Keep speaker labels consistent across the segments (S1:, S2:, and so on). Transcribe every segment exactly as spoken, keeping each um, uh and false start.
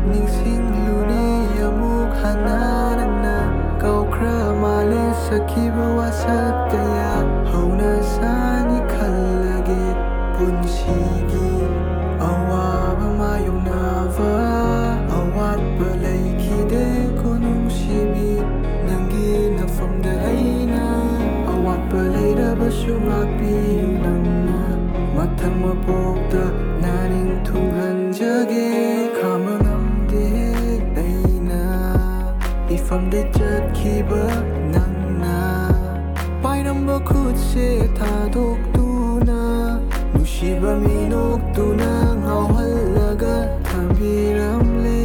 S1: ꯅꯤꯡꯁꯤꯡꯂꯨꯅꯤ ꯑꯃꯨꯛ ꯍꯟꯅ ꯅꯪꯅ ꯀꯥꯎꯈ꯭ꯔ ꯃꯥꯜꯂꯦ ꯁꯛꯈꯤꯕ ꯋꯥꯁꯛ ꯀꯌꯥ ꯍꯧꯅꯁꯥꯅꯤ ꯈꯜꯂꯒꯦ ꯄꯨꯟꯁꯤꯒꯤ ꯑꯋꯥꯕ ꯃꯥꯌꯣꯛꯅꯕ ꯑꯋꯥꯠꯄ ꯂꯩꯈꯤꯗꯦꯀꯣ ꯅꯨꯡꯁꯤꯕꯤ ꯅꯪꯒꯤ ꯅꯐꯝꯗ ꯑꯩꯅ ꯑꯋꯥꯠꯄ ꯂꯩꯔꯕꯁꯨ ꯉꯥꯛꯄꯤꯌꯨ ꯅꯪꯅ ꯃꯊꯪ ꯃꯄꯣꯛꯇ ꯅꯥꯅꯤꯡ ꯊꯨꯡꯍꯟꯖꯒꯦ ꯈꯥꯝꯕ ꯉꯝꯗꯦ ꯑꯩꯅ ꯏꯐꯝꯗꯩ ꯆꯠꯈꯤꯕ ꯅꯪꯅ ꯄꯥꯏꯔꯝꯕ ꯈꯨꯠꯁꯦ ꯊꯥꯗꯣꯛꯇꯨꯅ ꯅꯨꯡꯁꯤꯕ ꯃꯤꯅꯣꯛꯇꯨꯅ ꯉꯥꯎꯍꯜꯂꯒ ꯊꯝꯕꯤꯔꯝꯂꯦ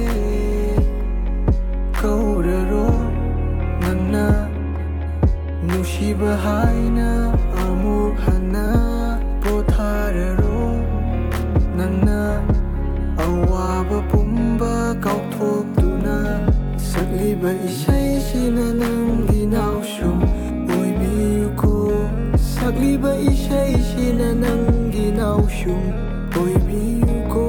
S1: ꯀꯧꯔꯔꯣ ꯅꯪꯅ ꯅꯨꯡꯁꯤꯕ ꯍꯥꯏꯅ ꯑꯃꯨꯛ ꯍꯟꯅ ꯄꯣꯊꯥꯔꯔꯣ ꯅꯪꯅ ꯑꯋꯥꯕ ꯄꯨꯝꯕ ꯀꯥꯎꯊꯣꯛꯇꯨꯅ ꯁꯛꯂꯤꯕ ꯏꯁꯩꯁꯤꯅ ꯅꯪꯒꯤ ꯅꯥꯎꯁꯨꯝ ꯑꯣꯏꯕꯤꯌꯨꯀꯣ ꯁꯛꯂꯤꯕ ꯏꯁꯩꯁꯤꯅ ꯅꯪꯒꯤ ꯅꯥꯎꯁꯨꯝ ꯑꯣꯏꯕꯤꯌꯨꯀꯣ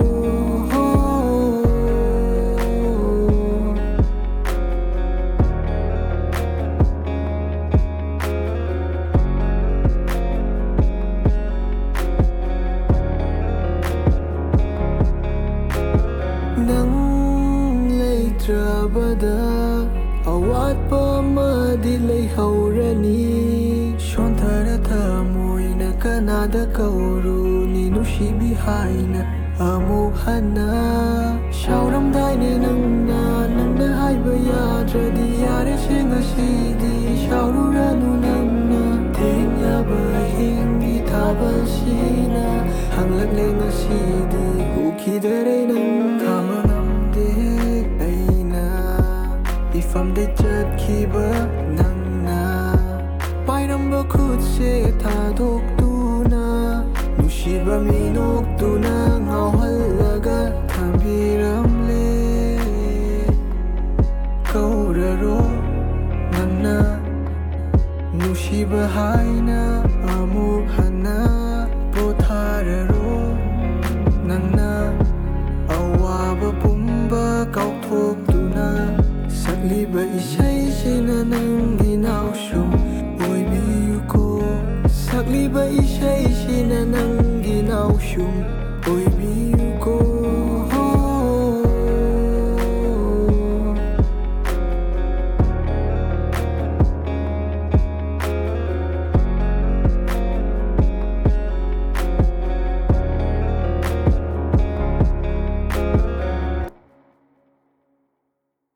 S1: ꯅꯪ ꯂꯩꯇ꯭ꯔꯕꯗ ꯑꯋꯥꯠꯄ ꯑꯃꯗꯤ ꯂꯩꯍꯧꯔꯅꯤ ꯁꯣꯟꯊꯔ ꯊꯃꯣꯏꯅ ꯀꯅꯥꯗ ꯀꯧꯔꯨꯅꯤ ꯅꯨꯡꯁꯤꯕꯤ ꯍꯥꯏꯅ ꯑꯃꯨꯛ ꯍꯟꯅ ꯁꯥꯎꯔꯝꯗꯥꯏꯅꯦ ꯅꯪꯅ ꯅꯪꯅ ꯍꯥꯏꯕ ꯌꯥꯗ꯭ꯔꯗꯤ ꯌꯥꯔꯦꯁꯦ ꯉꯁꯤꯗꯤ ꯁꯥꯎꯔꯨꯔꯅꯨ ꯅꯪꯅ ꯊꯦꯡꯂꯕ ꯑꯍꯤꯡꯒꯤ ꯊꯥꯕꯜꯁꯤꯅ ꯍꯪꯂꯛꯂꯦ ꯉꯁꯤꯗꯤ ꯎꯈꯤꯗꯔꯦ ꯅꯪ ꯈꯥꯝꯕ ꯉꯝꯗꯦ ꯑꯩꯅ ꯏꯐꯝꯗꯩ ꯆꯠꯈꯤꯕ ꯅꯪꯅ ꯄꯥꯏꯔꯝꯕ ꯈꯨꯠꯁꯦ ꯊꯥꯗꯣꯛꯇꯨꯅ ꯅꯨꯡꯁꯤꯕ ꯃꯤꯅꯣꯛꯇꯨꯅ ꯉꯥꯎꯍꯜꯂꯒ ꯊꯝꯕꯤꯔꯝꯂꯦ ꯀꯧꯔꯔꯣ ꯅꯪꯅ ꯅꯨꯡꯁꯤꯕ ꯍꯥꯏꯅ ꯑꯃꯨꯛ ꯍꯟꯅ ꯄꯣꯊꯥꯔꯔꯣ ꯅꯪꯅ ꯑꯋꯥꯕ ꯄꯨꯝꯕ ꯀꯥꯎꯊꯣꯛꯇꯨꯅ ꯁꯛꯂꯤꯕ ꯏꯁꯩꯁꯤꯅ ꯅꯪꯒꯤ ꯅꯥꯎꯁꯨꯝ ꯑꯣꯏꯕꯤꯌꯨꯀꯣ ꯁꯛꯂꯤꯕ ꯏꯁꯩꯁꯤꯅ ꯅꯪꯒꯤ ꯅꯥꯎꯁꯨꯝ